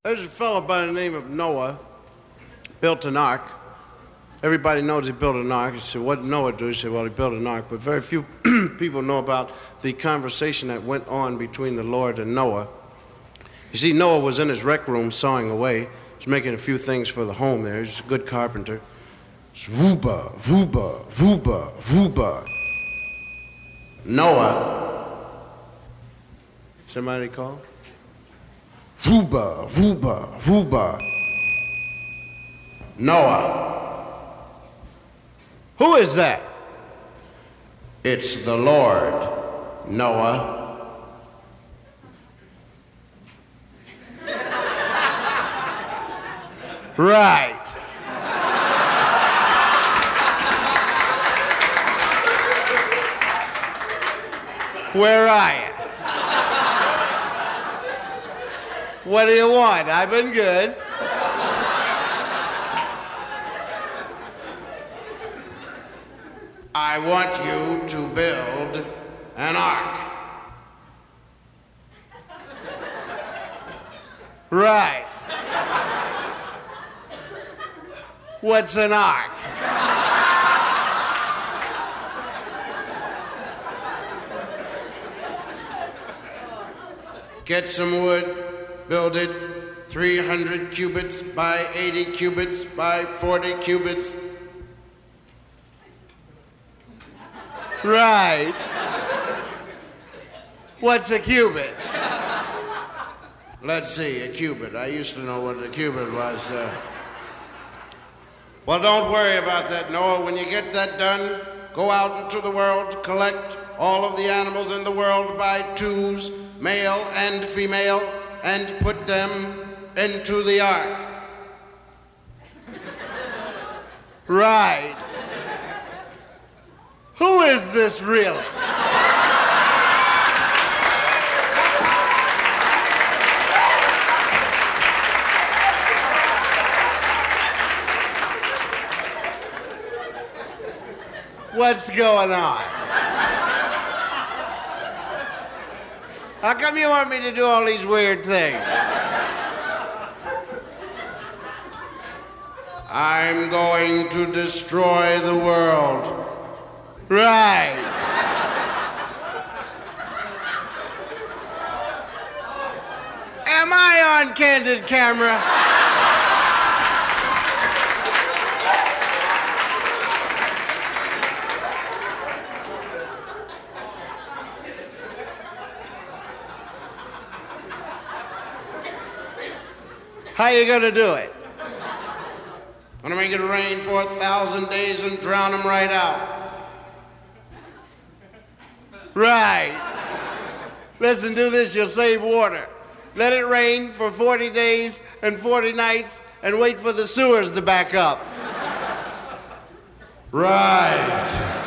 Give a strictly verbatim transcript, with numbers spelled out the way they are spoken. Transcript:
There's a fellow by the name of Noah, built an ark. Everybody knows he built an ark. You say, what did Noah do? You say, well, he built an ark. But very few people know about the conversation that went on between the Lord and Noah. You see, Noah was in his rec room sawing away. He was making a few things for the home there. He's a good carpenter. It's Ruba, Ruba, Ruba, Ruba. Noah. Somebody call? Ruba, Ruba, Ruba. Noah. Who is that? It's the Lord, Noah. Right. Where are you? What do you want? I've been good. I want you to build an ark. Right. What's an ark? Get some wood. Build it three hundred cubits by eighty cubits by forty cubits. Right. What's a cubit? Let's see, a cubit. I used to know what a cubit was. Uh... Well, don't worry about that, Noah. When you get that done, go out into the world, collect all of the animals in the world by twos, male and female, and put them into the ark. Right. Who is this really? What's going on? How come you want me to do all these weird things? I'm going to destroy the world. Right. Am I on candid camera? How you gonna do it? I'm gonna make it rain for a thousand days and drown them right out. Right. Listen, do this, you'll save water. Let it rain for forty days and forty nights and wait for the sewers to back up. Right.